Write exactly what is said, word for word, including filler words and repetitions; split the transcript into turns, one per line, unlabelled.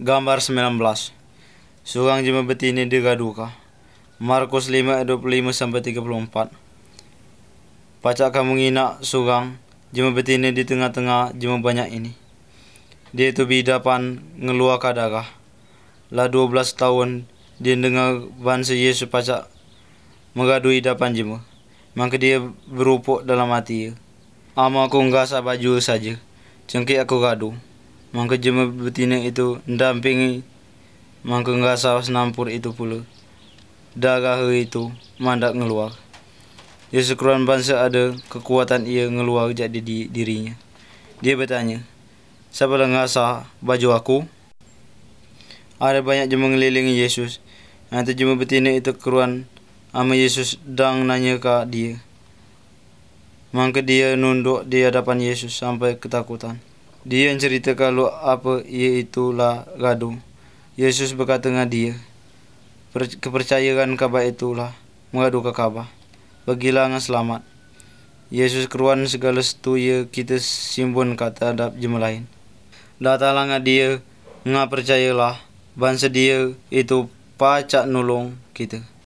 Gambar sembilan belas. Seorang jemaah betina digaduhkah. Markus lima ayat dua puluh lima sampai tiga puluh empat. Pacak kamu nginak seorang jemaah betina di tengah-tengah jemaah banyak ini. Dia itu bidapan ngeluar kadarah. Lah dua belas tahun dia dengar bangsa Yesus pacak mengadui dapan jemaah. Maka dia berupuk dalam hati dia. Ama aku nggak baju saja. Cengkik aku gaduh. Maka jemaah betina itu mendampingi. Maka nggak sah senampur itu pula. Darah itu mandak ngeluar. Dia sekeruan bangsa ada kekuatan ia ngeluar jadi di dirinya. Dia bertanya, siapa yang nggak sah baju aku? Ada banyak jemaah ngelilingi Yesus. Nanti jemaah betina itu keruan ama Yesus dan nanya ke dia. Maka dia nunduk di hadapan Yesus sampai ketakutan. Dia cerita kalau apa ia itulah gaduh. Yesus berkata dengan dia, kepercayaan kabar itulah mengadu ke kabar. Bagilah dengan selamat. Yesus keruan segala setu ia kita simbun kata hadap jemaah lain. Datanglah dia, ngah percayalah, bangsa dia itu pacak nolong kita.